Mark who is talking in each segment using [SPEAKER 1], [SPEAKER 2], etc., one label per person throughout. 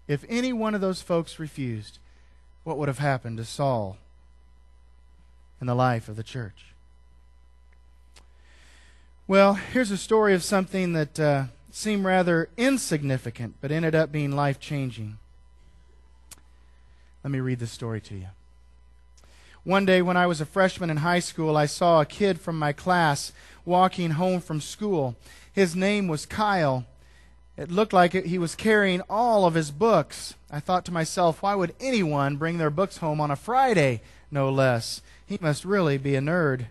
[SPEAKER 1] If any one of those folks refused, what would have happened to Saul in the life of the church? Well, here's a story of something that seemed rather insignificant, but ended up being life-changing. Let me read this story to you. One day when I was a freshman in high school, I saw a kid from my class walking home from school. His name was Kyle. It looked like he was carrying all of his books. I thought to myself, why would anyone bring their books home on a Friday, no less? He must really be a nerd.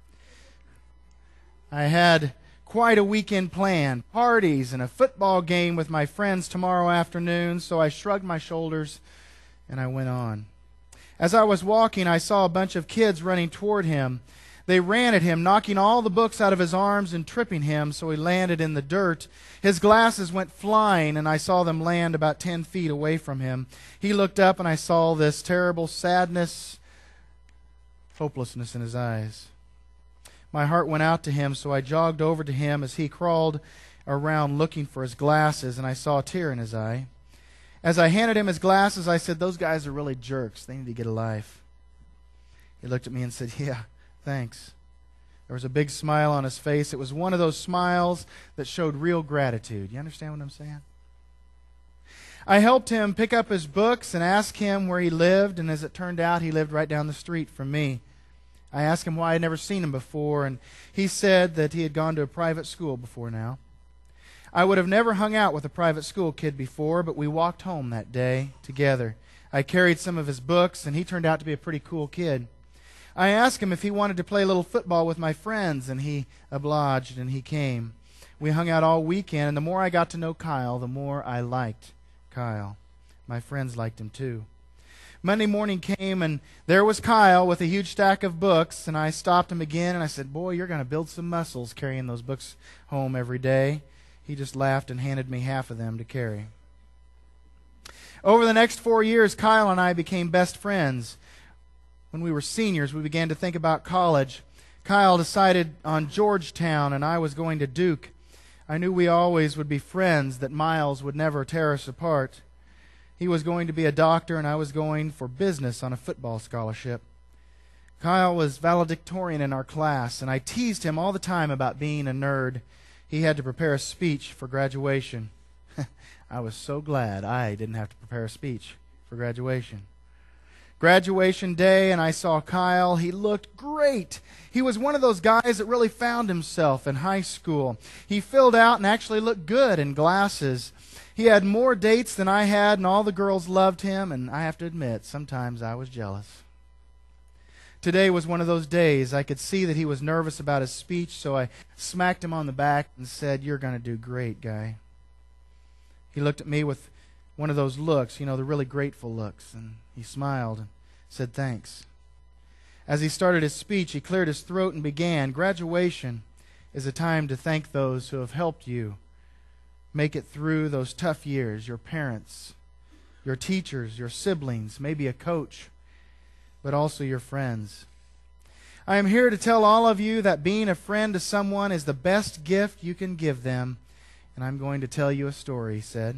[SPEAKER 1] I had quite a weekend planned, parties and a football game with my friends tomorrow afternoon, so I shrugged my shoulders and I went on. As I was walking, I saw a bunch of kids running toward him. They ran at him, knocking all the books out of his arms and tripping him, so he landed in the dirt. His glasses went flying, and I saw them land about 10 feet away from him. He looked up, and I saw this terrible sadness, hopelessness in his eyes. My heart went out to him, so I jogged over to him as he crawled around looking for his glasses, and I saw a tear in his eye. As I handed him his glasses, I said, "Those guys are really jerks. They need to get a life." He looked at me and said, "Yeah, thanks." There was a big smile on his face. It was one of those smiles that showed real gratitude. You understand what I'm saying? I helped him pick up his books and asked him where he lived, and as it turned out, he lived right down the street from me. I asked him why I had never seen him before, and he said that he had gone to a private school before now. I would have never hung out with a private school kid before, but we walked home that day together. I carried some of his books, and he turned out to be a pretty cool kid. I asked him if he wanted to play a little football with my friends, and he obliged, and he came. We hung out all weekend, and the more I got to know Kyle, the more I liked Kyle. My friends liked him too. Monday morning came, and there was Kyle with a huge stack of books, and I stopped him again, and I said, "Boy, you're going to build some muscles carrying those books home every day." He just laughed and handed me half of them to carry. Over the next 4 years, Kyle and I became best friends. When we were seniors, we began to think about college. Kyle decided on Georgetown, and I was going to Duke. I knew we always would be friends, that miles would never tear us apart. He was going to be a doctor, and I was going for business on a football scholarship. Kyle was valedictorian in our class, and I teased him all the time about being a nerd. He had to prepare a speech for graduation. I was so glad I didn't have to prepare a speech for graduation. Graduation day, and I saw Kyle. He looked great. He was one of those guys that really found himself in high school. He filled out and actually looked good in glasses. He had more dates than I had, and all the girls loved him, and I have to admit, sometimes I was jealous. Today was one of those days. I could see that he was nervous about his speech, so I smacked him on the back and said, "You're going to do great, guy." He looked at me with one of those looks, the really grateful looks, and he smiled and said, "Thanks." As he started his speech, he cleared his throat and began, "Graduation is a time to thank those who have helped you make it through those tough years, your parents, your teachers, your siblings, maybe a coach, but also your friends. I am here to tell all of you that being a friend to someone is the best gift you can give them, and I'm going to tell you a story," he said.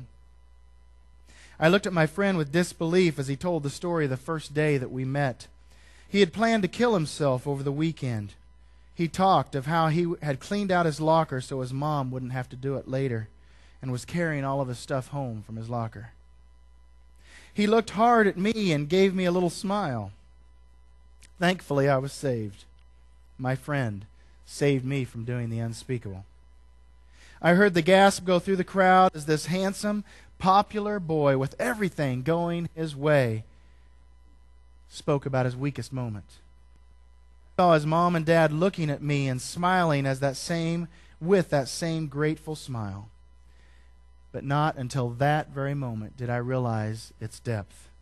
[SPEAKER 1] I looked at my friend with disbelief as he told the story of the first day that we met. He had planned to kill himself over the weekend. He talked of how he had cleaned out his locker so his mom wouldn't have to do it later, and was carrying all of his stuff home from his locker. He looked hard at me and gave me a little smile. Thankfully, I was saved. My friend saved me from doing the unspeakable. I heard the gasp go through the crowd as this handsome, popular boy with everything going his way spoke about his weakest moment. I saw his mom and dad looking at me and smiling with that same grateful smile. But not until that very moment did I realize its depth.